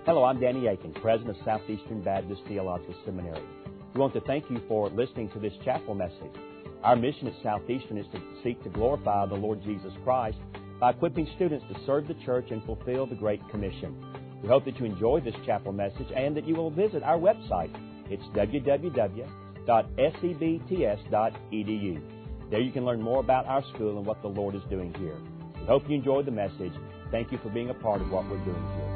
Hello, I'm Danny Aiken, President of Southeastern Baptist Theological Seminary. We want to thank you for listening to this chapel message. Our mission at Southeastern is to seek to glorify the Lord Jesus Christ by equipping students to serve the church and fulfill the Great Commission. We hope that you enjoy this chapel message and that you will visit our website. It's www.sebts.edu. There you can learn more about our school and what the Lord is doing here. We hope you enjoyed the message. Thank you for being a part of what we're doing here.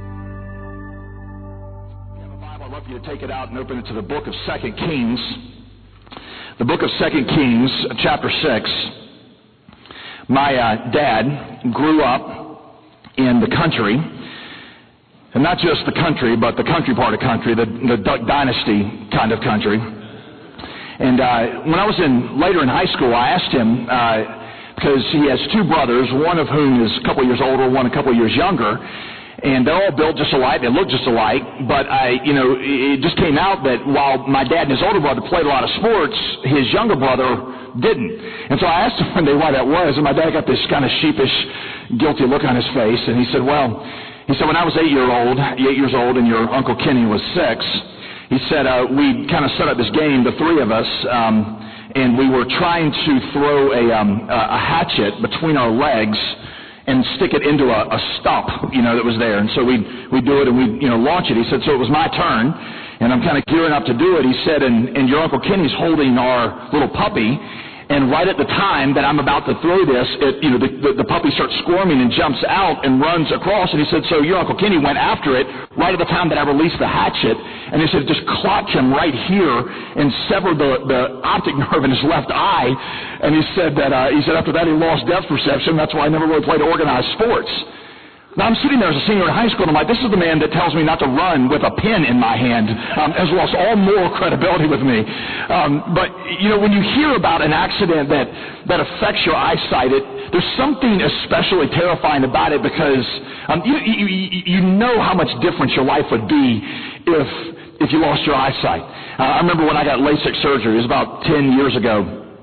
I'd love for you to take it out and open it to the book of 2 Kings. The book of 2 Kings, chapter 6. My dad grew up in the country, and not just the country, but the country part of country, the Duck Dynasty kind of country. And when I was later in high school, I asked him, because he has two brothers, one of whom is a couple years older, one a couple years younger, and they're all built just alike, they look just alike, but it just came out that while my dad and his older brother played a lot of sports, his younger brother didn't. And so I asked him one day why that was, and my dad got this kind of sheepish, guilty look on his face, and he said, when I was 8 years old, and your Uncle Kenny was 6, he said, we kind of set up this game, the three of us, and we were trying to throw a hatchet between our legs and stick it into a stump, that was there. And so we do it and we launch it. He said, so it was my turn, and I'm kind of gearing up to do it. He said, and your Uncle Kenny's holding our little puppy, and right at the time that I'm about to throw this, the puppy starts squirming and jumps out and runs across. And he said, so your Uncle Kenny went after it right at the time that I released the hatchet. And he said, it just clocked him right here and severed the optic nerve in his left eye. And he said after that he lost depth perception. That's why I never really played organized sports. Now, I'm sitting there as a senior in high school, and I'm like, this is the man that tells me not to run with a pen in my hand, has lost all moral credibility with me. But when you hear about an accident that affects your eyesight, there's something especially terrifying about it because you know how much different your life would be if you lost your eyesight. I remember when I got LASIK surgery. It was about 10 years ago.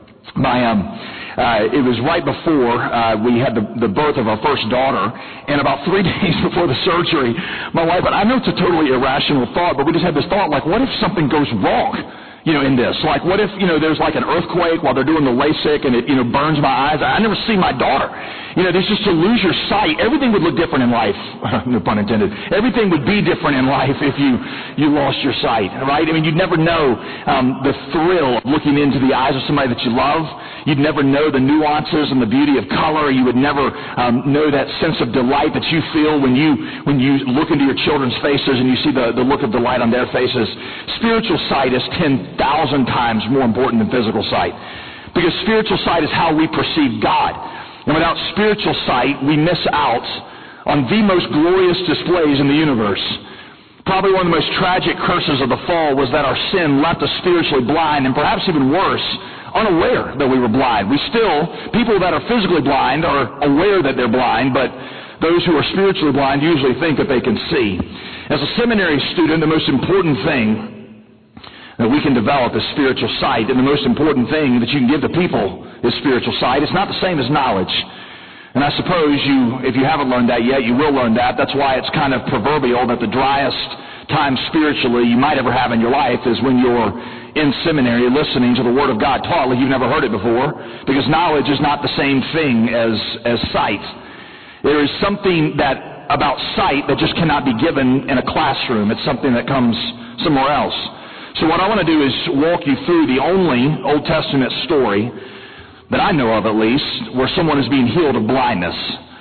It was right before we had the birth of our first daughter, and about 3 days before the surgery, my wife, and I know it's a totally irrational thought, but we just had this thought, like, what if something goes wrong, in this? Like, what if, there's like an earthquake while they're doing the LASIK and it, burns my eyes? I never see my daughter. There's just to lose your sight. Everything would look different in life, no pun intended. Everything would be different in life if you lost your sight, right? I mean, you'd never know the thrill of looking into the eyes of somebody that you love. You'd never know the nuances and the beauty of color. You would never know that sense of delight that you feel when you look into your children's faces and you see the look of delight on their faces. Spiritual sight is 10,000 times more important than physical sight, because spiritual sight is how we perceive God. And without spiritual sight, we miss out on the most glorious displays in the universe. Probably one of the most tragic curses of the fall was that our sin left us spiritually blind, and perhaps even worse, unaware that we were blind. People that are physically blind are aware that they're blind, but those who are spiritually blind usually think that they can see. As a seminary student, the most important thing that we can develop is spiritual sight, and the most important thing that you can give to people is spiritual sight. It's not the same as knowledge. And I suppose if you haven't learned that yet, you will learn that. That's why it's kind of proverbial that the driest time spiritually you might ever have in your life is when you're in seminary listening to the Word of God taught like you've never heard it before, because knowledge is not the same thing as sight. There is something about sight that just cannot be given in a classroom. It's something that comes somewhere else. So what I want to do is walk you through the only Old Testament story that I know of, at least, where someone is being healed of blindness.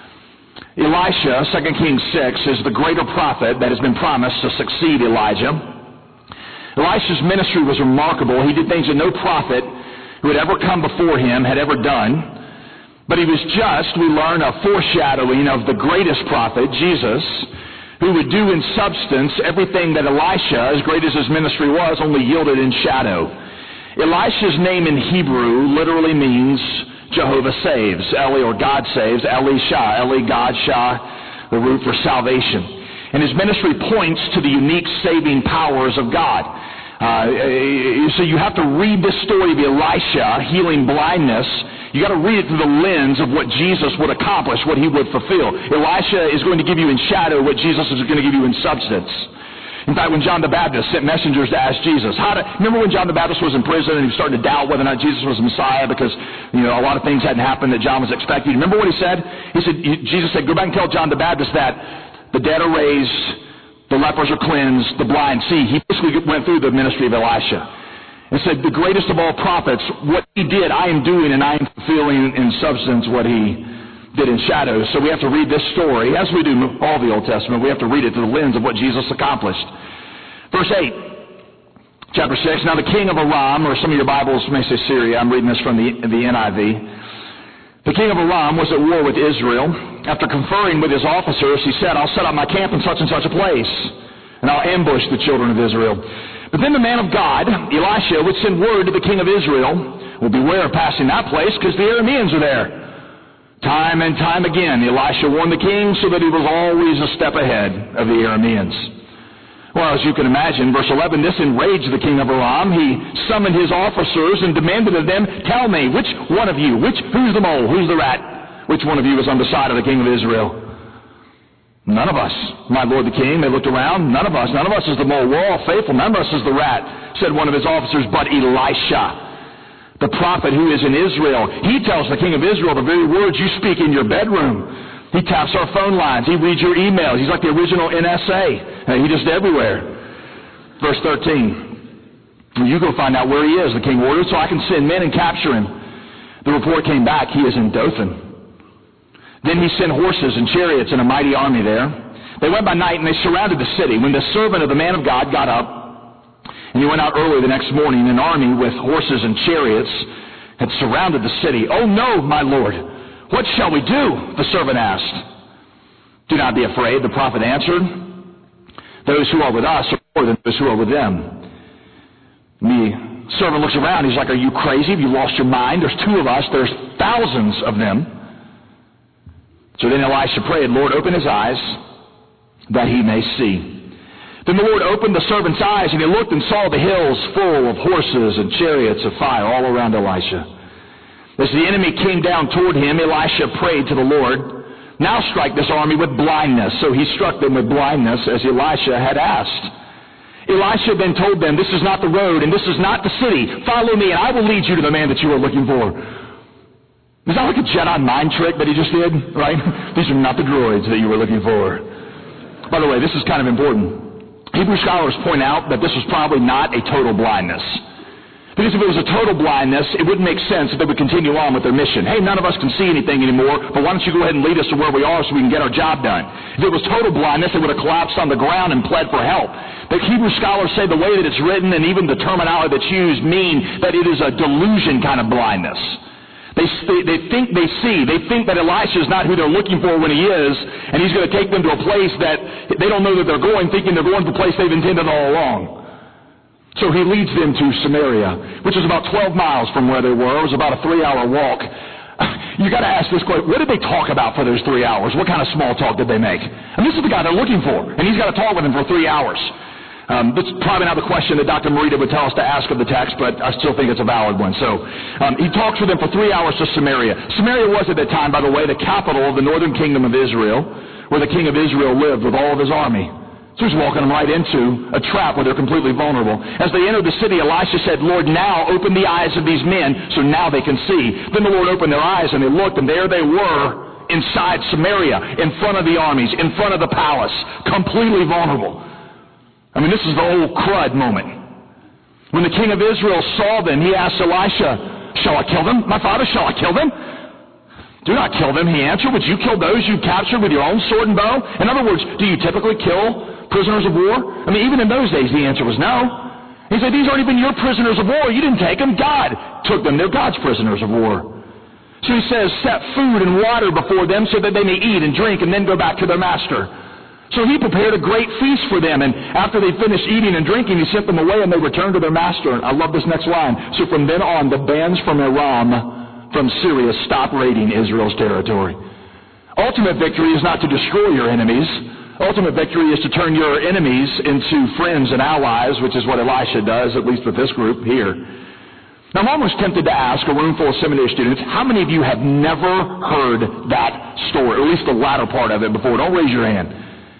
Elisha, 2 Kings 6, is the greater prophet that has been promised to succeed Elijah. Elisha's ministry was remarkable. He did things that no prophet who had ever come before him had ever done. But he was just, we learn, a foreshadowing of the greatest prophet, Jesus, who would do in substance everything that Elisha, as great as his ministry was, only yielded in shadow. Elisha's name in Hebrew literally means Jehovah saves, Eli, or God saves, Elisha, Eli, God, Shah, the root for salvation. And his ministry points to the unique saving powers of God. So you have to read this story of Elisha healing blindness You got to read it through the lens of what Jesus would accomplish, what he would fulfill. Elisha is going to give you in shadow what Jesus is going to give you in substance. In fact, when John the Baptist sent messengers to ask Jesus, remember when John the Baptist was in prison and he was starting to doubt whether or not Jesus was the Messiah because, a lot of things hadn't happened that John was expecting. Remember what he said? Jesus said, go back and tell John the Baptist that the dead are raised, the lepers are cleansed, the blind see. He basically went through the ministry of Elisha and said, the greatest of all prophets, what he did, I am doing, and I am fulfilling in substance what he did in shadows. So we have to read this story, as we do all the Old Testament, we have to read it through the lens of what Jesus accomplished. Verse 8, chapter 6, now the king of Aram, or some of your Bibles may say Syria, I'm reading this from the NIV. The king of Aram was at war with Israel. After conferring with his officers, he said, I'll set up my camp in such and such a place, and I'll ambush the children of Israel. But then the man of God, Elisha, would send word to the king of Israel, well, beware of passing that place, because the Arameans are there. Time and time again, Elisha warned the king so that he was always a step ahead of the Arameans. Well, as you can imagine, verse 11, this enraged the king of Aram. He summoned his officers and demanded of them, tell me, which one of you, who's the mole, who's the rat, which one of you is on the side of the king of Israel? None of us, my lord the king. They looked around. None of us is the mole. We're all faithful. None of us is the rat, said one of his officers, but Elisha, the prophet who is in Israel. He tells the king of Israel the very words you speak in your bedroom. He taps our phone lines. He reads your emails. He's like the original NSA. He's just everywhere. Verse 13. You go find out where he is, the king ordered, so I can send men and capture him. The report came back. He is in Dothan. Then he sent horses and chariots and a mighty army there. They went by night and they surrounded the city. When the servant of the man of God got up, and he went out early the next morning, an army with horses and chariots had surrounded the city. Oh no, my lord, what shall we do? The servant asked. Do not be afraid, the prophet answered. Those who are with us are more than those who are with them. The servant looks around. He's like, are you crazy? Have you lost your mind? There's two of us. There's thousands of them. So then Elisha prayed, Lord, open his eyes that he may see. Then the Lord opened the servant's eyes, and he looked and saw the hills full of horses and chariots of fire all around Elisha. As the enemy came down toward him, Elisha prayed to the Lord, now strike this army with blindness. So he struck them with blindness as Elisha had asked. Elisha then told them, this is not the road and this is not the city. Follow me and I will lead you to the man that you are looking for. Is that like a Jedi mind trick that he just did? Right? These are not the droids that you were looking for. By the way, this is kind of important. Hebrew scholars point out that this was probably not a total blindness. Because if it was a total blindness, it wouldn't make sense that they would continue on with their mission. Hey, none of us can see anything anymore, but why don't you go ahead and lead us to where we are so we can get our job done? If it was total blindness, they would have collapsed on the ground and pled for help. But Hebrew scholars say the way that it's written and even the terminology that's used mean that it is a delusion kind of blindness. They think they see. They think that Elisha is not who they're looking for when he is, and he's going to take them to a place that they don't know that they're going, thinking they're going to the place they've intended all along. So he leads them to Samaria, which is about 12 miles from where they were. It was about a 3-hour walk. You got to ask this question, what did they talk about for those 3 hours? What kind of small talk did they make? And this is the guy they're looking for, and he's got to talk with them for 3 hours. That's probably not the question that Dr. Morita would tell us to ask of the text, but I still think it's a valid one. So he talks with them for 3 hours to Samaria. Samaria was at that time, by the way, the capital of the northern kingdom of Israel, where the king of Israel lived with all of his army. So he's walking them right into a trap where they're completely vulnerable. As they entered the city, Elisha said, Lord, now open the eyes of these men so now they can see. Then the Lord opened their eyes and they looked, and there they were inside Samaria, in front of the armies, in front of the palace, completely vulnerable. I mean, this is the old crud moment. When the king of Israel saw them, he asked Elisha, shall I kill them? My father, shall I kill them? Do not kill them, he answered. Would you kill those you captured with your own sword and bow? In other words, do you typically kill prisoners of war? I mean, even in those days, the answer was no. He said, these aren't even your prisoners of war. You didn't take them. God took them. They're God's prisoners of war. So he says, set food and water before them so that they may eat and drink and then go back to their master. So he prepared a great feast for them, and after they finished eating and drinking, he sent them away, and they returned to their master. I love this next line. So from then on, the bands from Aram, from Syria, stopped raiding Israel's territory. Ultimate victory is not to destroy your enemies. Ultimate victory is to turn your enemies into friends and allies, which is what Elisha does, at least with this group here. Now, I'm almost tempted to ask a room full of seminary students, how many of you have never heard that story, or at least the latter part of it before? Don't raise your hand.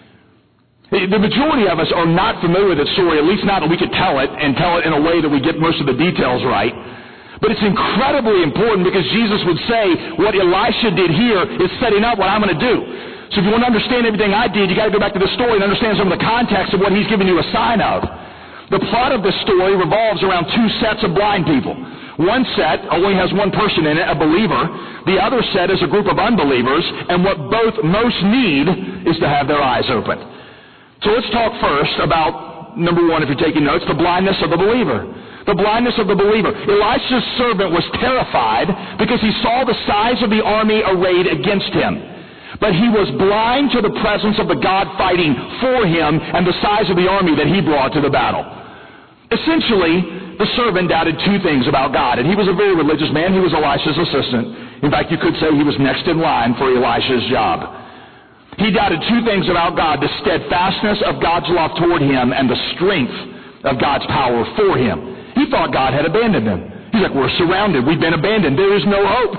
The majority of us are not familiar with that story, at least not that we could tell it, and tell it in a way that we get most of the details right. But it's incredibly important because Jesus would say, what Elisha did here is setting up what I'm going to do. So if you want to understand everything I did, you got to go back to the story and understand some of the context of what he's giving you a sign of. The plot of this story revolves around two sets of blind people. One set only has one person in it, a believer. The other set is a group of unbelievers, and what both most need is to have their eyes open. So let's talk first about, number one, if you're taking notes, the blindness of the believer. The blindness of the believer. Elisha's servant was terrified because he saw the size of the army arrayed against him. But he was blind to the presence of the God fighting for him and the size of the army that he brought to the battle. Essentially, the servant doubted two things about God, and he was a very religious man. He was Elisha's assistant. In fact, you could say he was next in line for Elisha's job. He doubted two things about God: the steadfastness of God's love toward him and the strength of God's power for him. He thought God had abandoned him. He's like, we're surrounded. We've been abandoned. There is no hope.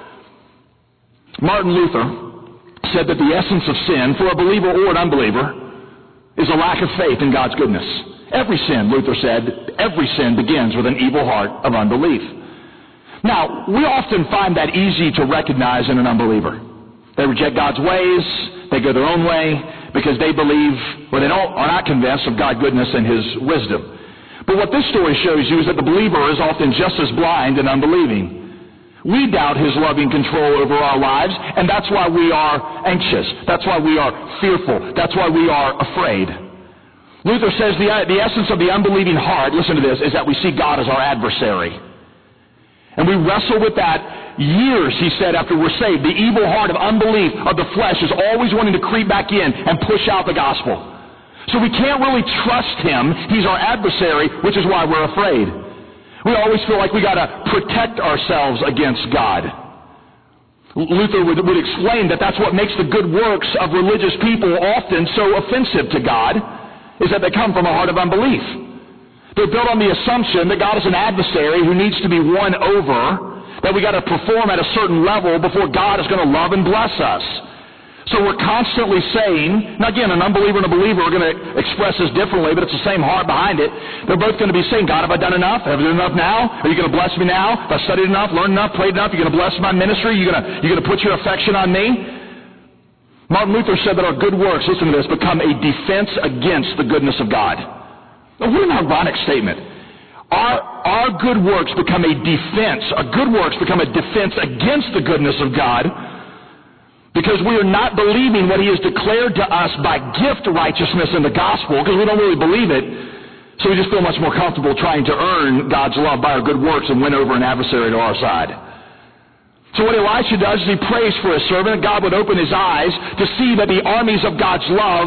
Martin Luther said that the essence of sin, for a believer or an unbeliever, is a lack of faith in God's goodness. Every sin, Luther said, every sin begins with an evil heart of unbelief. Now, we often find that easy to recognize in an unbeliever. They reject God's ways, they go their own way, because they believe, or they are not convinced of God's goodness and His wisdom. But what this story shows you is that the believer is often just as blind and unbelieving. We doubt His loving control over our lives, and that's why we are anxious. That's why we are fearful. That's why we are afraid. Luther says the essence of the unbelieving heart, listen to this, is that we see God as our adversary. And we wrestle with that years, he said, after we're saved. The evil heart of unbelief of the flesh is always wanting to creep back in and push out the gospel. So we can't really trust Him. He's our adversary, which is why we're afraid. We always feel like we got to protect ourselves against God. Luther would explain that that's what makes the good works of religious people often so offensive to God, is that they come from a heart of unbelief. They're built on the assumption that God is an adversary who needs to be won over, that we got to perform at a certain level before God is going to love and bless us. So we're constantly saying, now again, an unbeliever and a believer are going to express this differently, but it's the same heart behind it. They're both going to be saying, God, have I done enough? Have I done enough now? Are you going to bless me now? Have I studied enough, learned enough, prayed enough? You're going to bless my ministry? You're going to put your affection on me? Martin Luther said that our good works, listen to this, become a defense against the goodness of God. Now, what an ironic statement. Our good works become a defense. Our good works become a defense against the goodness of God because we are not believing what He has declared to us by gift righteousness in the gospel, because we don't really believe it. So we just feel much more comfortable trying to earn God's love by our good works and win over an adversary to our side. So what Elisha does is he prays for his servant, that God would open his eyes to see that the armies of God's love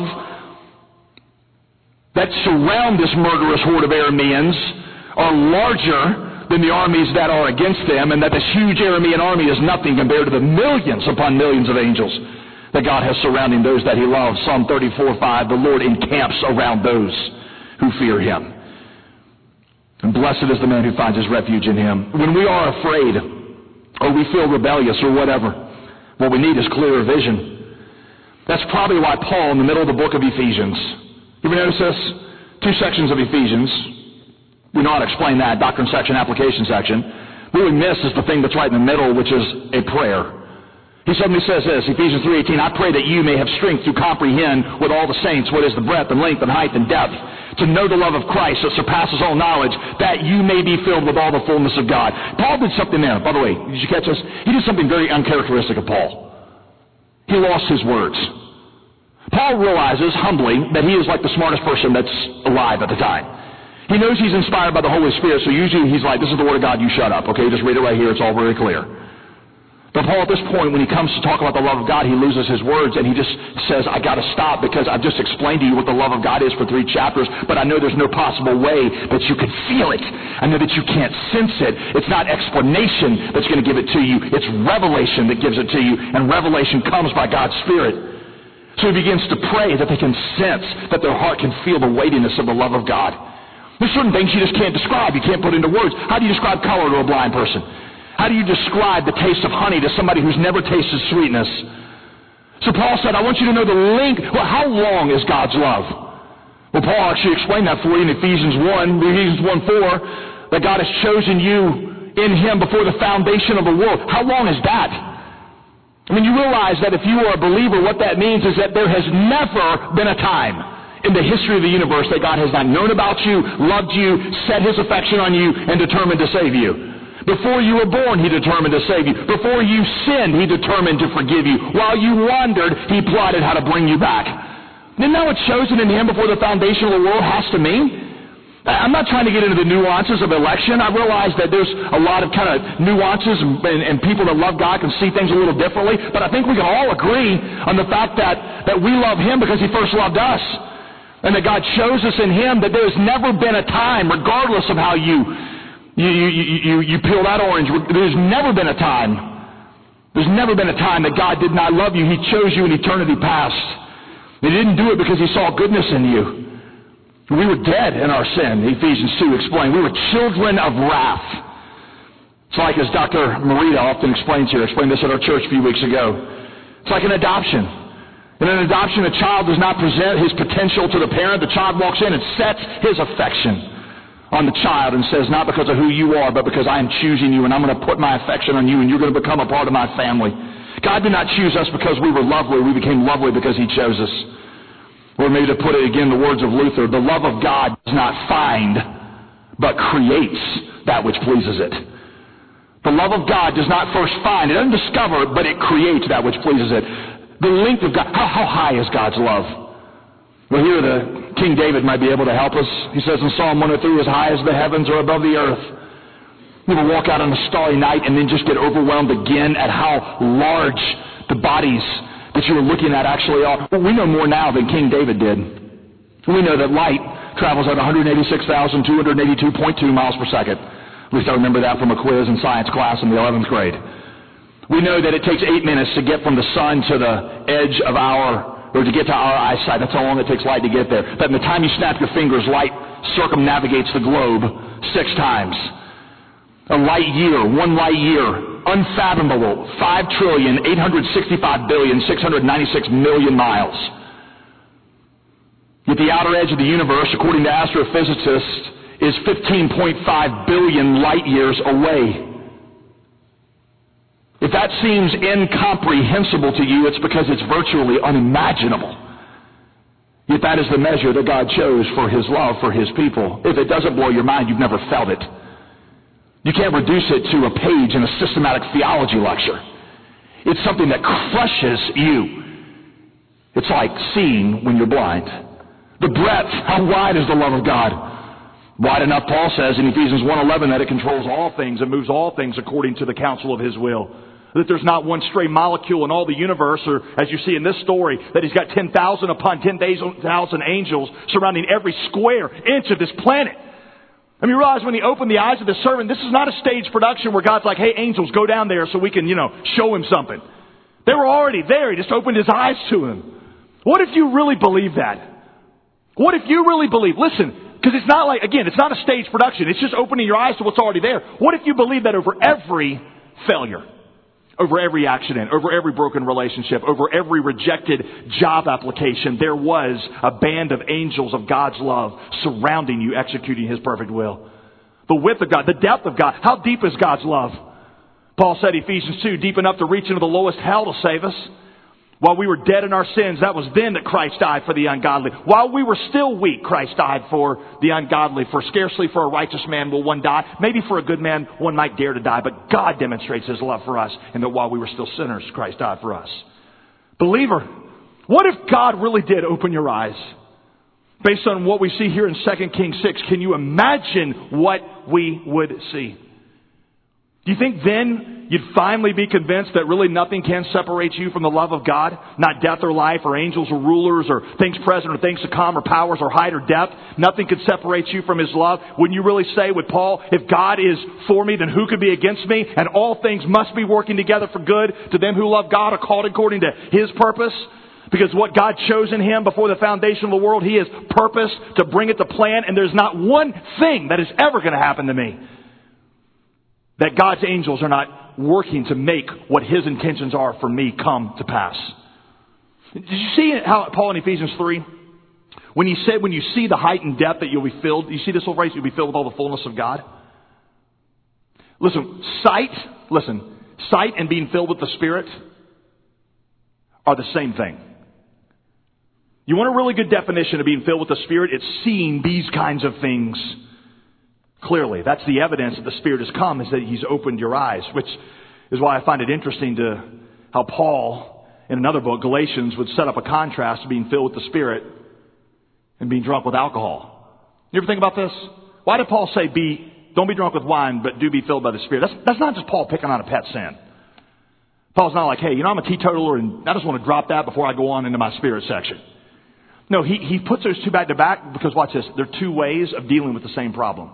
that surround this murderous horde of Arameans are larger than the armies that are against them, and that this huge Aramean army is nothing compared to the millions upon millions of angels that God has surrounding those that He loves. Psalm 34:5, the Lord encamps around those who fear Him. And blessed is the man who finds his refuge in Him. When we are afraid, or we feel rebellious or whatever, what we need is clearer vision. That's probably why Paul, in the middle of the book of Ephesians, you ever notice this? Two sections of Ephesians. We know how to explain that, doctrine section, application section. What we miss is the thing that's right in the middle, which is a prayer. He suddenly says this, Ephesians 3:18, I pray that you may have strength to comprehend with all the saints what is the breadth and length and height and depth, to know the love of Christ that surpasses all knowledge, that you may be filled with all the fullness of God. Paul did something there. By the way, did you catch this? He did something very uncharacteristic of Paul. He lost his words. Paul realizes humbly that he is like the smartest person that's alive at the time. He knows he's inspired by the Holy Spirit, so usually he's like, this is the Word of God, you shut up. Okay, just read it right here, it's all very clear. But Paul, at this point, when he comes to talk about the love of God, he loses his words, and he just says, I got to stop, because I've just explained to you what the love of God is for 3 chapters, but I know there's no possible way that you can feel it. I know that you can't sense it. It's not explanation that's going to give it to you. It's revelation that gives it to you, and revelation comes by God's Spirit. So he begins to pray that they can sense, that their heart can feel the weightiness of the love of God. There's certain things you just can't describe. You can't put into words. How do you describe color to a blind person? How do you describe the taste of honey to somebody who's never tasted sweetness? So Paul said, I want you to know the length. Well, how long is God's love? Well, Paul actually explained that for you in Ephesians 1:4, that God has chosen you in Him before the foundation of the world. How long is that? I mean, you realize that if you are a believer, what that means is that there has never been a time in the history of the universe that God has not known about you, loved you, set His affection on you, and determined to save you. Before you were born, He determined to save you. Before you sinned, He determined to forgive you. While you wandered, He plotted how to bring you back. Isn't that what chosen in Him before the foundation of the world has to mean? I'm not trying to get into the nuances of election. I realize that there's a lot of kind of nuances, and people that love God can see things a little differently. But I think we can all agree on the fact that we love Him because He first loved us. And that God chose us in Him, that there's never been a time, regardless of how you peel that orange, there's never been a time that God did not love you. He chose you in eternity past. He didn't do it because He saw goodness in you. We were dead in our sin, Ephesians 2 explained. We were children of wrath. It's like, as Dr. Marita often explains here, explained this at our church a few weeks ago, it's like an adoption. In an adoption, a child does not present his potential to the parent. The child walks in and sets his affection on the child and says, not because of who you are, but because I am choosing you, and I'm going to put my affection on you, and you're going to become a part of my family. God did not choose us because we were lovely. We became lovely because He chose us. Or maybe to put it again, the words of Luther, the love of God does not find, but creates that which pleases it. The love of God does not first find. It doesn't discover, but it creates that which pleases it. The length of God. How high is God's love? Well, here King David might be able to help us. He says in Psalm 103, as high as the heavens are above the earth. You ever walk out on a starry night and then just get overwhelmed again at how large the bodies that you were looking at actually are? Well, we know more now than King David did. We know that light travels at 186,282.2 miles per second. At least I remember that from a quiz in science class in the 11th grade. We know that it takes 8 minutes to get from the sun to the edge of to get to our eyesight. That's how long it takes light to get there. But in the time you snap your fingers, light circumnavigates the globe 6 times. A light year, 1 light year, unfathomable, 5,865,696,000,000 miles. Yet the outer edge of the universe, according to astrophysicists, is 15.5 billion light years away. If that seems incomprehensible to you, it's because it's virtually unimaginable. Yet that is the measure that God chose for His love for His people. If it doesn't blow your mind, you've never felt it. You can't reduce it to a page in a systematic theology lecture. It's something that crushes you. It's like seeing when you're blind. The breadth, how wide is the love of God? Wide enough, Paul says in Ephesians 1:11, that it controls all things and moves all things according to the counsel of His will. That there's not one stray molecule in all the universe, or as you see in this story, that He's got 10,000 upon 10,000 angels surrounding every square inch of this planet. I mean, you realize when He opened the eyes of the servant, this is not a stage production where God's like, hey, angels, go down there so we can, show Him something. They were already there. He just opened His eyes to him. What if you really believe that? What if you really believe? Listen, because it's not like, again, it's not a stage production. It's just opening your eyes to what's already there. What if you believe that over every failure, over every accident, over every broken relationship, over every rejected job application, there was a band of angels of God's love surrounding you, executing His perfect will? The width of God, the depth of God. How deep is God's love? Paul said, Ephesians 2, deep enough to reach into the lowest hell to save us. While we were dead in our sins, that was then that Christ died for the ungodly. While we were still weak, Christ died for the ungodly. For scarcely for a righteous man will one die. Maybe for a good man, one might dare to die. But God demonstrates His love for us, and that while we were still sinners, Christ died for us. Believer, what if God really did open your eyes? Based on what we see here in 2 Kings 6, can you imagine what we would see? Do you think then you'd finally be convinced that really nothing can separate you from the love of God? Not death or life or angels or rulers or things present or things to come or powers or height or depth. Nothing could separate you from His love. Wouldn't you really say with Paul, if God is for me, then who could be against me? And all things must be working together for good to them who love God, are called according to His purpose. Because what God chose in him before the foundation of the world, he has purposed to bring it to plan, and there's not one thing that is ever going to happen to me that God's angels are not working to make what his intentions are for me come to pass. Did you see how Paul in Ephesians 3, when he said, when you see the height and depth that you'll be filled, you see this whole phrase, you'll be filled with all the fullness of God? Sight and being filled with the Spirit are the same thing. You want a really good definition of being filled with the Spirit? It's seeing these kinds of things clearly. That's the evidence that the Spirit has come, is that he's opened your eyes, which is why I find it interesting to how Paul, in another book, Galatians, would set up a contrast to being filled with the Spirit and being drunk with alcohol. You ever think about this? Why did Paul say, don't be drunk with wine, but do be filled by the Spirit? That's not just Paul picking on a pet sin. Paul's not like, hey, I'm a teetotaler and I just want to drop that before I go on into my spirit section. No, he puts those two back to back because, watch this, they're two ways of dealing with the same problem.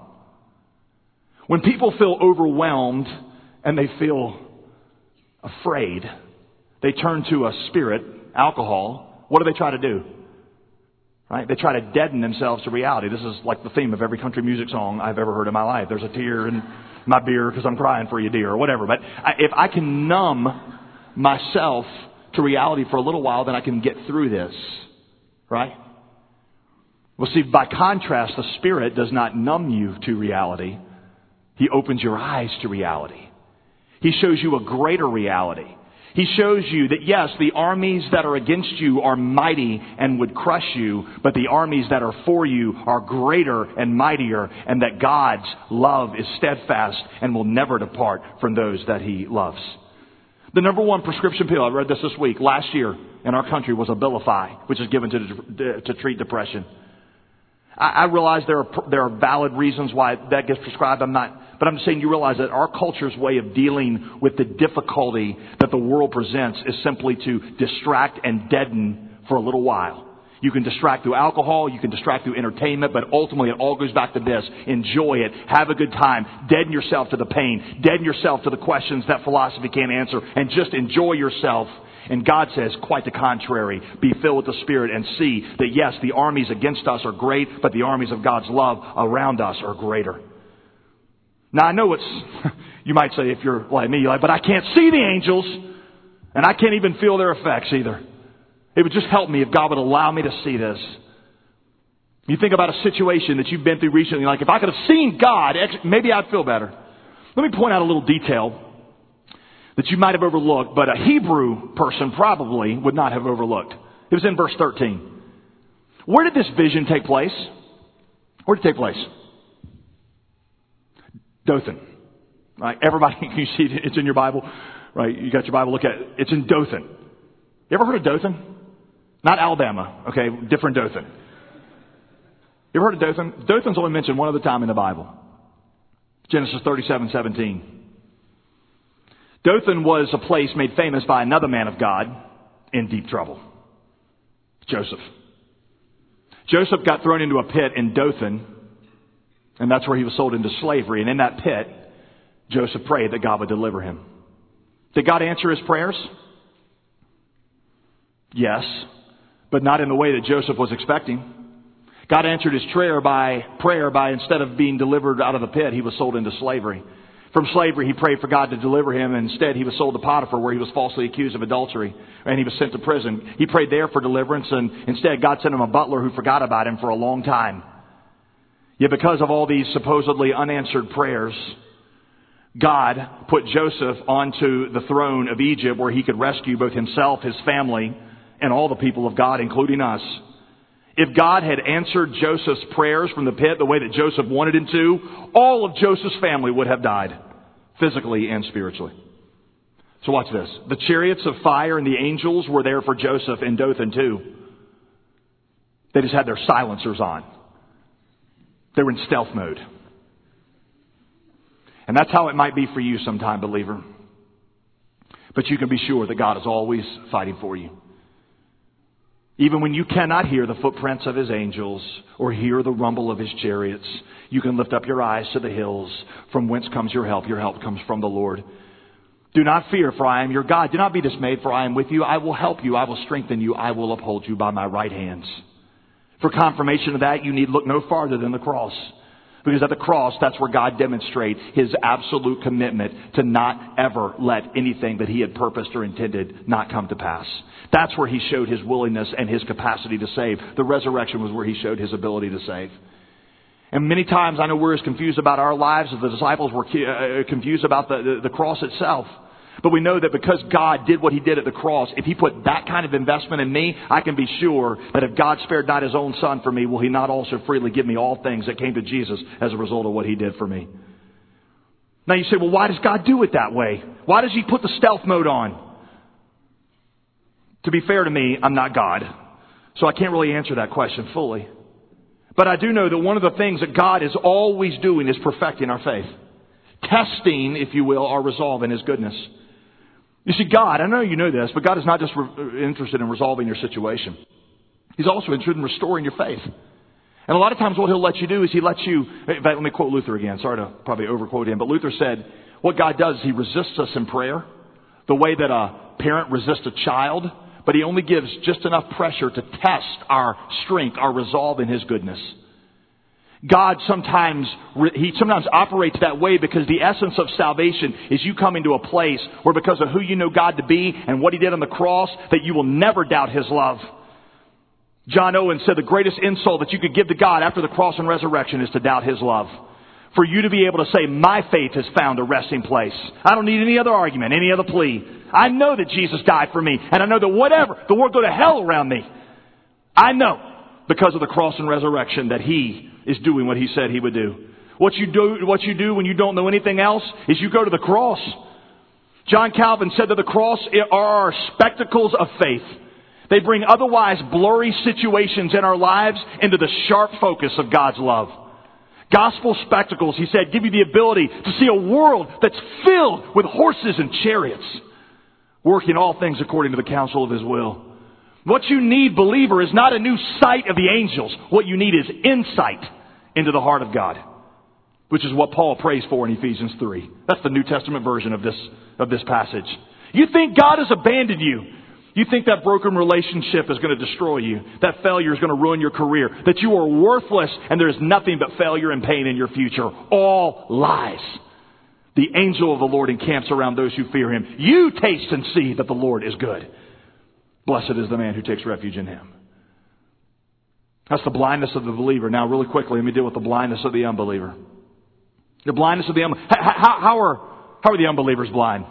When people feel overwhelmed and they feel afraid, they turn to a spirit, alcohol. What do they try to do? Right? They try to deaden themselves to reality. This is like the theme of every country music song I've ever heard in my life. There's a tear in my beer because I'm crying for you, dear, or whatever. But if I can numb myself to reality for a little while, then I can get through this. Right? Well, see, by contrast, the Spirit does not numb you to reality. He opens your eyes to reality. He shows you a greater reality. He shows you that, yes, the armies that are against you are mighty and would crush you, but the armies that are for you are greater and mightier, and that God's love is steadfast and will never depart from those that he loves. The number one prescription pill, I read this week, last year in our country, was Abilify, which is given to treat depression. I realize there are valid reasons why that gets prescribed. But I'm just saying, you realize that our culture's way of dealing with the difficulty that the world presents is simply to distract and deaden for a little while. You can distract through alcohol, you can distract through entertainment, but ultimately it all goes back to this. Enjoy it. Have a good time. Deaden yourself to the pain. Deaden yourself to the questions that philosophy can't answer, and just enjoy yourself. And God says, quite the contrary. Be filled with the Spirit and see that, yes, the armies against us are great, but the armies of God's love around us are greater. Now, I know you might say, if you're like me, but I can't see the angels, and I can't even feel their effects either. It would just help me if God would allow me to see this. You think about a situation that you've been through recently, like, if I could have seen God, maybe I'd feel better. Let me point out a little detail that you might have overlooked, but a Hebrew person probably would not have overlooked. It was in verse 13. Where did this vision take place? Where did it take place? Dothan. Right? Everybody, you see it's in your Bible. Right? You got your Bible, look at it. It's in Dothan. You ever heard of Dothan? Not Alabama, okay? Different Dothan. You ever heard of Dothan? Dothan's only mentioned one other time in the Bible. Genesis 37:17. Dothan was a place made famous by another man of God in deep trouble. Joseph. Joseph got thrown into a pit in Dothan, and that's where he was sold into slavery. And in that pit, Joseph prayed that God would deliver him. Did God answer his prayers? Yes, but not in the way that Joseph was expecting. God answered his prayer by instead of being delivered out of the pit, he was sold into slavery. From slavery, he prayed for God to deliver him. Instead, he was sold to Potiphar, where he was falsely accused of adultery, and he was sent to prison. He prayed there for deliverance, and instead, God sent him a butler who forgot about him for a long time. Yet because of all these supposedly unanswered prayers, God put Joseph onto the throne of Egypt, where he could rescue both himself, his family, and all the people of God, including us. If God had answered Joseph's prayers from the pit the way that Joseph wanted him to, all of Joseph's family would have died, physically and spiritually. So watch this. The chariots of fire and the angels were there for Joseph in Dothan too. They just had their silencers on. They were in stealth mode. And that's how it might be for you sometime, believer. But you can be sure that God is always fighting for you. Even when you cannot hear the footprints of his angels or hear the rumble of his chariots, you can lift up your eyes to the hills, from whence comes your help. Your help comes from the Lord. Do not fear, for I am your God. Do not be dismayed, for I am with you. I will help you. I will strengthen you. I will uphold you by my right hands. For confirmation of that, you need look no farther than the cross. Because at the cross, that's where God demonstrates His absolute commitment to not ever let anything that He had purposed or intended not come to pass. That's where He showed His willingness and His capacity to save. The resurrection was where He showed His ability to save. And many times I know we're as confused about our lives as the disciples were confused about the cross itself. But we know that because God did what He did at the cross, if He put that kind of investment in me, I can be sure that if God spared not His own Son for me, will He not also freely give me all things that came to Jesus as a result of what He did for me? Now you say, well, why does God do it that way? Why does He put the stealth mode on? To be fair to me, I'm not God. So I can't really answer that question fully. But I do know that one of the things that God is always doing is perfecting our faith. Testing, if you will, our resolve in His goodness. You see, God, I know you know this, but God is not just interested in resolving your situation. He's also interested in restoring your faith. And a lot of times what He'll let you do is He lets you, in fact, let me quote Luther again. Sorry to probably overquote him, but Luther said, what God does is He resists us in prayer, the way that a parent resists a child, but He only gives just enough pressure to test our strength, our resolve in His goodness. God sometimes operates that way because the essence of salvation is you coming to a place where because of who you know God to be and what He did on the cross, that you will never doubt His love. John Owen said the greatest insult that you could give to God after the cross and resurrection is to doubt His love. For you to be able to say, my faith has found a resting place. I don't need any other argument, any other plea. I know that Jesus died for me, and I know that whatever, the world go to hell around me. I know because of the cross and resurrection that He is doing what He said He would do. What you do when you don't know anything else is you go to the cross. John Calvin said that the cross are our spectacles of faith. They bring otherwise blurry situations in our lives into the sharp focus of God's love. Gospel spectacles, he said, give you the ability to see a world that's filled with horses and chariots, working all things according to the counsel of His will. What you need, believer, is not a new sight of the angels. What you need is insight into the heart of God, which is what Paul prays for in Ephesians 3. That's the New Testament version of this passage. You think God has abandoned you. You think that broken relationship is going to destroy you. That failure is going to ruin your career. That you are worthless and there is nothing but failure and pain in your future. All lies. The angel of the Lord encamps around those who fear Him. You taste and see that the Lord is good. Blessed is the man who takes refuge in Him. That's the blindness of the believer. Now, really quickly, let me deal with the blindness of the unbeliever. The blindness of the unbeliever. How are the unbelievers blind?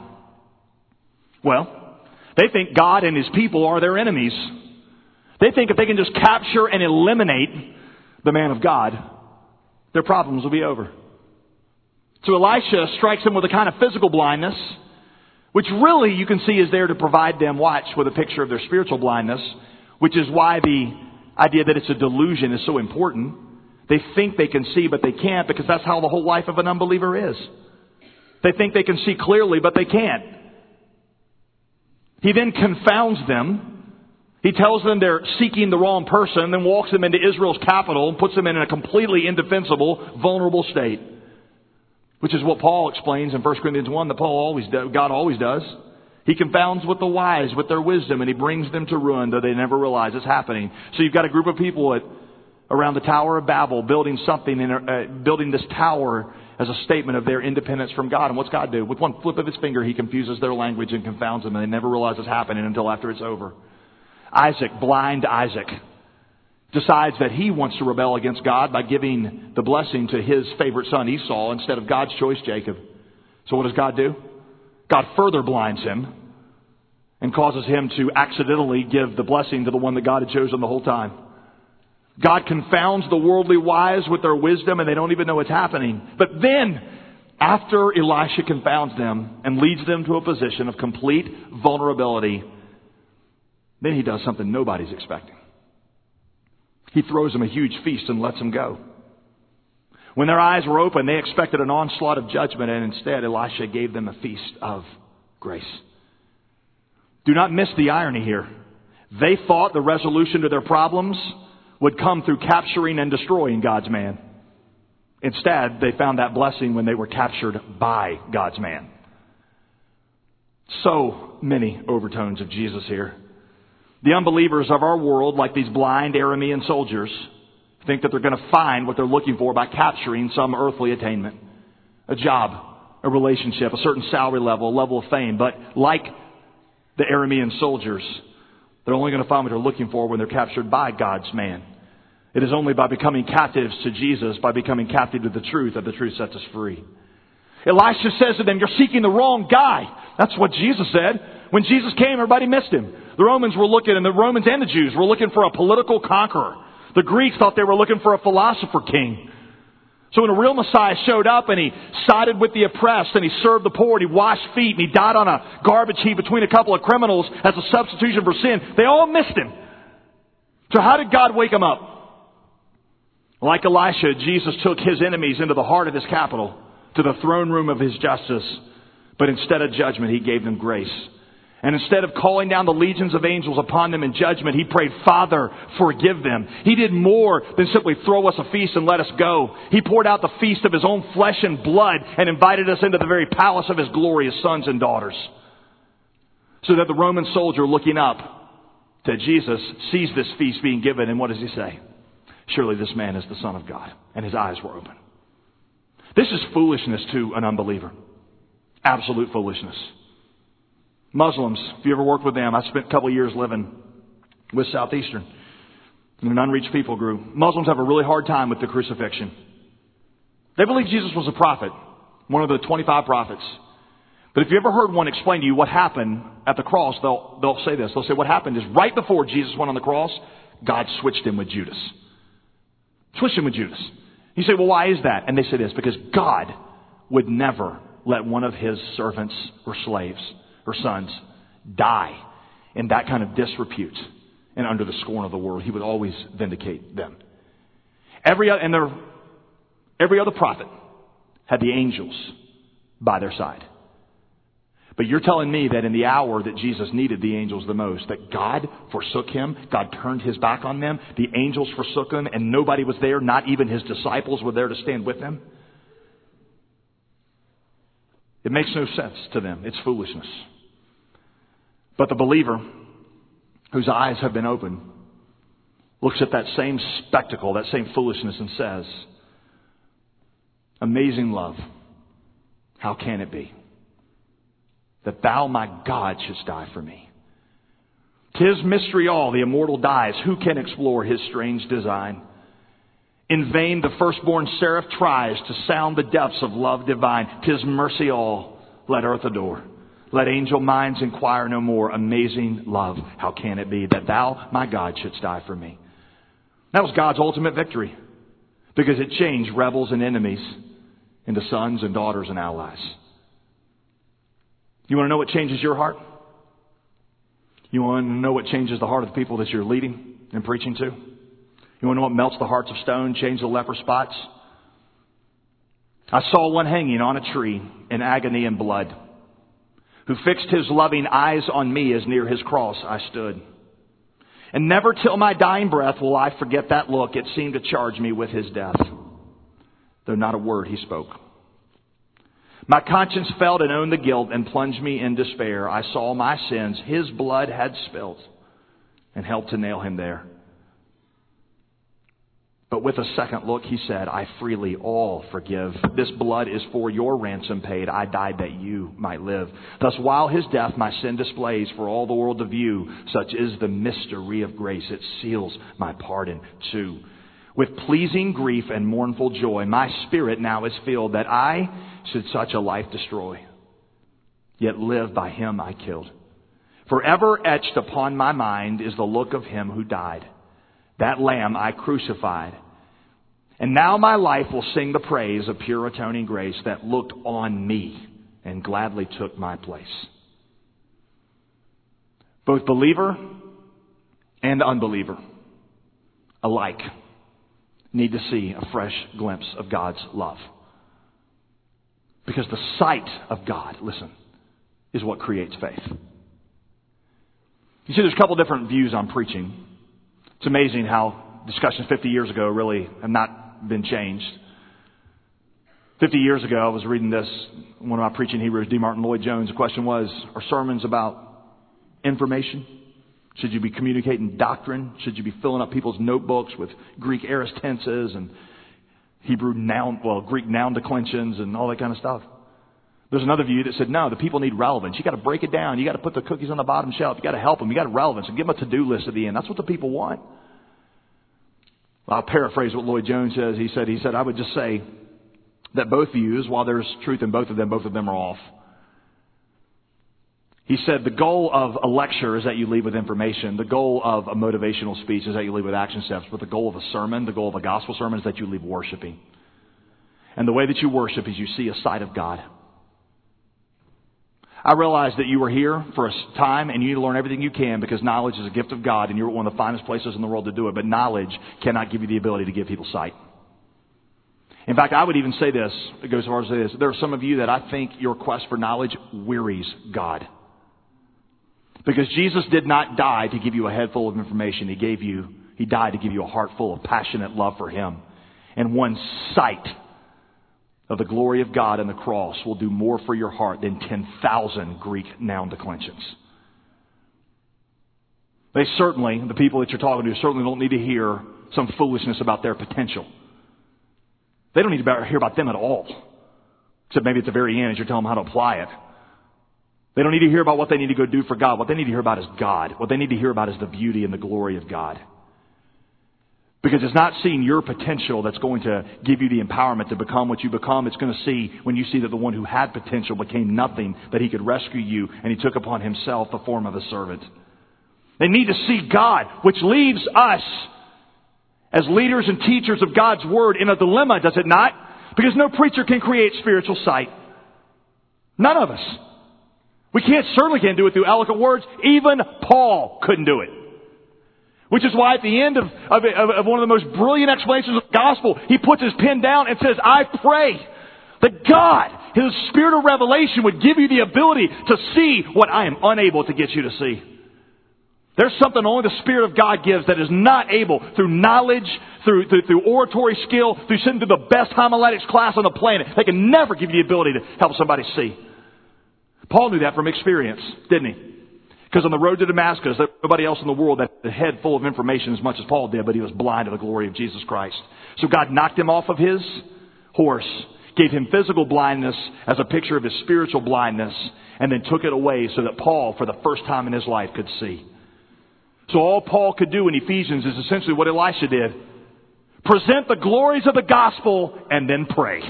Well, they think God and His people are their enemies. They think if they can just capture and eliminate the man of God, their problems will be over. So Elisha strikes them with a kind of physical blindness, which really you can see is there to provide them, watch, with a picture of their spiritual blindness, which is why the idea that it's a delusion is so important. They think they can see, but they can't, because that's how the whole life of an unbeliever is. They think they can see clearly, but they can't. He then confounds them. He tells them they're seeking the wrong person, then walks them into Israel's capital and puts them in a completely indefensible, vulnerable state. Which is what Paul explains in 1 Corinthians 1 that God always does. He confounds with the wise with their wisdom, and He brings them to ruin, though they never realize it's happening. So you've got a group of people around the Tower of Babel building building this tower as a statement of their independence from God. And what's God do? With one flip of His finger, He confuses their language and confounds them, and they never realize it's happening until after it's over. Blind Isaac, decides that he wants to rebel against God by giving the blessing to his favorite son Esau instead of God's choice, Jacob. So what does God do? God further blinds him and causes him to accidentally give the blessing to the one that God had chosen the whole time. God confounds the worldly wise with their wisdom, and they don't even know what's happening. But then, after Elisha confounds them and leads them to a position of complete vulnerability, then he does something nobody's expecting. He throws them a huge feast and lets them go. When their eyes were open, they expected an onslaught of judgment, and instead Elisha gave them a feast of grace. Do not miss the irony here. They thought the resolution to their problems would come through capturing and destroying God's man. Instead, they found that blessing when they were captured by God's man. So many overtones of Jesus here. The unbelievers of our world, like these blind Aramean soldiers, think that they're going to find what they're looking for by capturing some earthly attainment. A job, a relationship, a certain salary level, a level of fame. But like the Aramean soldiers, they're only going to find what they're looking for when they're captured by God's man. It is only by becoming captives to Jesus, by becoming captive to the truth, that the truth sets us free. Elisha says to them, you're seeking the wrong guy. That's what Jesus said. When Jesus came, everybody missed him. The Romans were looking, and the Romans and the Jews were looking for a political conqueror. The Greeks thought they were looking for a philosopher king. So when a real Messiah showed up and he sided with the oppressed and he served the poor and he washed feet and he died on a garbage heap between a couple of criminals as a substitution for sin, they all missed him. So how did God wake him up? Like Elisha, Jesus took his enemies into the heart of his capital, to the throne room of his justice. But instead of judgment, he gave them grace. And instead of calling down the legions of angels upon them in judgment, he prayed, Father, forgive them. He did more than simply throw us a feast and let us go. He poured out the feast of his own flesh and blood and invited us into the very palace of his glory as sons and daughters. So that the Roman soldier looking up to Jesus sees this feast being given, and what does he say? Surely this man is the Son of God. And his eyes were open. This is foolishness to an unbeliever. Absolute foolishness. Muslims, if you ever worked with them, I spent a couple of years living with Southeastern in an unreached people group. Muslims have a really hard time with the crucifixion. They believe Jesus was a prophet, one of the 25 prophets. But if you ever heard one explain to you what happened at the cross, they'll say this. They'll say what happened is right before Jesus went on the cross, God switched him with Judas. Switched him with Judas. You say, well, why is that? And they say this, because God would never let one of his servants or slaves or sons die in that kind of disrepute and under the scorn of the world. He would always vindicate them. Every other prophet had the angels by their side. But you're telling me that in the hour that Jesus needed the angels the most, that God forsook him, God turned his back on them, the angels forsook him, and nobody was there, not even his disciples were there to stand with him? It makes no sense to them. It's foolishness. But the believer whose eyes have been opened looks at that same spectacle, that same foolishness, and says, amazing love, how can it be that thou, my God, shouldst die for me? 'Tis mystery all, the immortal dies. Who can explore his strange design? In vain the firstborn seraph tries to sound the depths of love divine. 'Tis mercy all, let earth adore. Let angel minds inquire no more. Amazing love, how can it be that thou, my God, shouldst die for me? That was God's ultimate victory, because it changed rebels and enemies into sons and daughters and allies. You want to know what changes your heart? You want to know what changes the heart of the people that you're leading and preaching to? You want to know what melts the hearts of stone, change the leper spots? I saw one hanging on a tree in agony and blood, who fixed his loving eyes on me as near his cross I stood. And never till my dying breath will I forget that look. It seemed to charge me with his death, though not a word he spoke. My conscience felt and owned the guilt and plunged me in despair. I saw my sins his blood had spilt and helped to nail him there. But with a second look, he said, I freely all forgive. This blood is for your ransom paid. I died that you might live. Thus, while his death my sin displays for all the world to view, such is the mystery of grace. It seals my pardon too. With pleasing grief and mournful joy, my spirit now is filled that I should such a life destroy, yet live by him I killed. Forever etched upon my mind is the look of him who died, that lamb I crucified. And now my life will sing the praise of pure atoning grace that looked on me and gladly took my place. Both believer and unbeliever alike need to see a fresh glimpse of God's love. Because the sight of God, listen, is what creates faith. You see, there's a couple different views on preaching. It's amazing how discussions 50 years ago really have not been changed. 50 years ago, I was reading this, one of my preaching heroes, D. Martin Lloyd-Jones. The question was, are sermons about information? Should you be communicating doctrine? Should you be filling up people's notebooks with Greek aorist tenses and Greek noun declensions and all that kind of stuff? There's another view that said, no, the people need relevance. You got to break it down. You got to put the cookies on the bottom shelf. You got to help them. You got to relevance and give them a to-do list at the end. That's what the people want. Well, I'll paraphrase what Lloyd-Jones says. He said, I would just say that both views, while there's truth in both of them are off. He said the goal of a lecture is that you leave with information. The goal of a motivational speech is that you leave with action steps. But the goal of a sermon, the goal of a gospel sermon is that you leave worshiping. And the way that you worship is you see a side of God. I realize that you are here for a time and you need to learn everything you can because knowledge is a gift of God and you're one of the finest places in the world to do it. But knowledge cannot give you the ability to give people sight. In fact, I would even say this. It goes as far as this. There are some of you that I think your quest for knowledge wearies God. Because Jesus did not die to give you a head full of information. He died to give you a heart full of passionate love for Him. And one sight of the glory of God and the cross will do more for your heart than 10,000 Greek noun declensions. The people that you're talking to certainly don't need to hear some foolishness about their potential. They don't need to hear about them at all. Except maybe at the very end as you're telling them how to apply it. They don't need to hear about what they need to go do for God. What they need to hear about is God. What they need to hear about is the beauty and the glory of God. Because it's not seeing your potential that's going to give you the empowerment to become what you become. It's going to see when you see that the one who had potential became nothing, that He could rescue you, and He took upon Himself the form of a servant. They need to see God, which leaves us as leaders and teachers of God's Word in a dilemma, does it not? Because no preacher can create spiritual sight. None of us. We certainly can't do it through eloquent words. Even Paul couldn't do it. Which is why at the end of one of the most brilliant explanations of the gospel, he puts his pen down and says, I pray that God, His Spirit of revelation, would give you the ability to see what I am unable to get you to see. There's something only the Spirit of God gives that is not able through knowledge, through oratory skill, through sitting through the best homiletics class on the planet. They can never give you the ability to help somebody see. Paul knew that from experience, didn't he? Because on the road to Damascus, there was nobody else in the world that had a head full of information as much as Paul did, but he was blind to the glory of Jesus Christ. So God knocked him off of his horse, gave him physical blindness as a picture of his spiritual blindness, and then took it away so that Paul, for the first time in his life, could see. So all Paul could do in Ephesians is essentially what Elisha did. Present the glories of the gospel and then pray.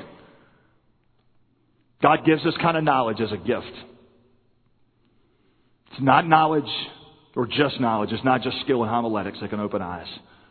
God gives this kind of knowledge as a gift. It's not knowledge or just knowledge. It's not just skill in homiletics that can open eyes.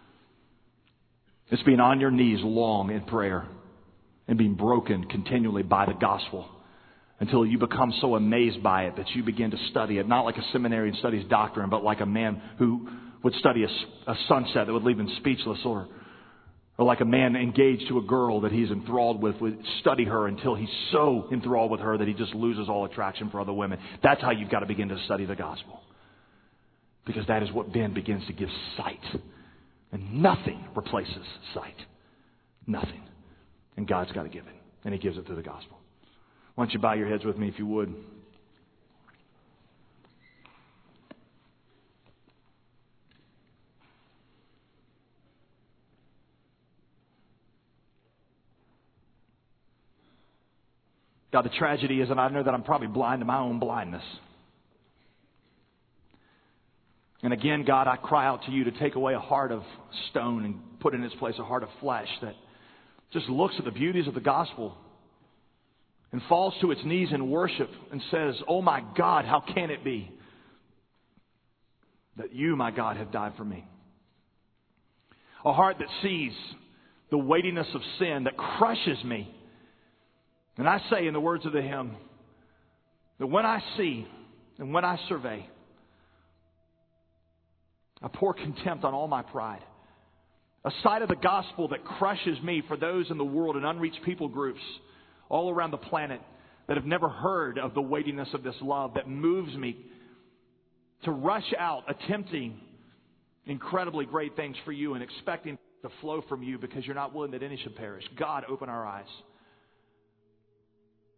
It's being on your knees long in prayer and being broken continually by the gospel until you become so amazed by it that you begin to study it, not like a seminarian studies doctrine, but like a man who would study a sunset that would leave him speechless, or like a man engaged to a girl that he's enthralled with would study her until he's so enthralled with her that he just loses all attraction for other women. That's how you've got to begin to study the gospel. Because that is what then begins to give sight. And nothing replaces sight. Nothing. And God's got to give it. And He gives it through the gospel. Why don't you bow your heads with me if you would. God, the tragedy is, and I know that I'm probably blind to my own blindness. And again, God, I cry out to You to take away a heart of stone and put in its place a heart of flesh that just looks at the beauties of the gospel and falls to its knees in worship and says, oh my God, how can it be that You, my God, have died for me? A heart that sees the weightiness of sin that crushes me. And I say in the words of the hymn, that when I see and when I survey, I pour contempt on all my pride. A side of the gospel that crushes me for those in the world and unreached people groups all around the planet that have never heard of the weightiness of this love that moves me to rush out attempting incredibly great things for You and expecting to flow from You because You're not willing that any should perish. God, open our eyes.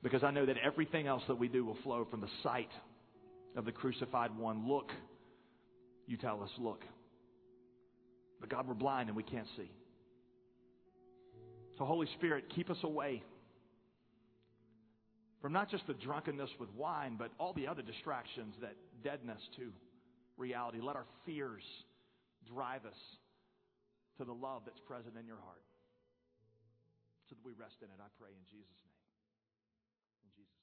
Because I know that everything else that we do will flow from the sight of the crucified one. Look, you tell us, look. But God, we're blind and we can't see. So Holy Spirit, keep us away from not just the drunkenness with wine, but all the other distractions, that deadness to reality. Let our fears drive us to the love that's present in your heart, so that we rest in it, I pray in Jesus' name. In Jesus'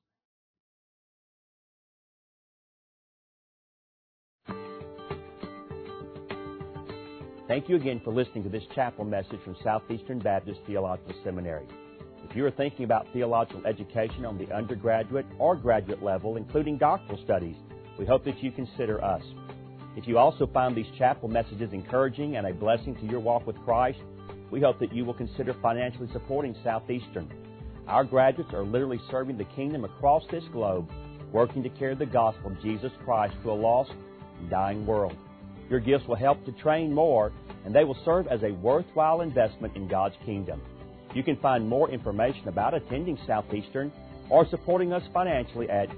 name. Thank you again for listening to this chapel message from Southeastern Baptist Theological Seminary. If you are thinking about theological education on the undergraduate or graduate level, including doctoral studies, we hope that you consider us. If you also find these chapel messages encouraging and a blessing to your walk with Christ, we hope that you will consider financially supporting Southeastern. Our graduates are literally serving the kingdom across this globe, working to carry the gospel of Jesus Christ to a lost and dying world. Your gifts will help to train more, and they will serve as a worthwhile investment in God's kingdom. You can find more information about attending Southeastern or supporting us financially at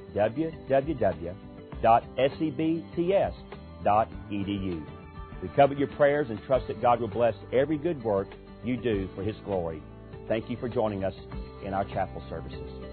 www.sebts.edu. We covet your prayers and trust that God will bless every good work you do for His glory. Thank you for joining us in our chapel services.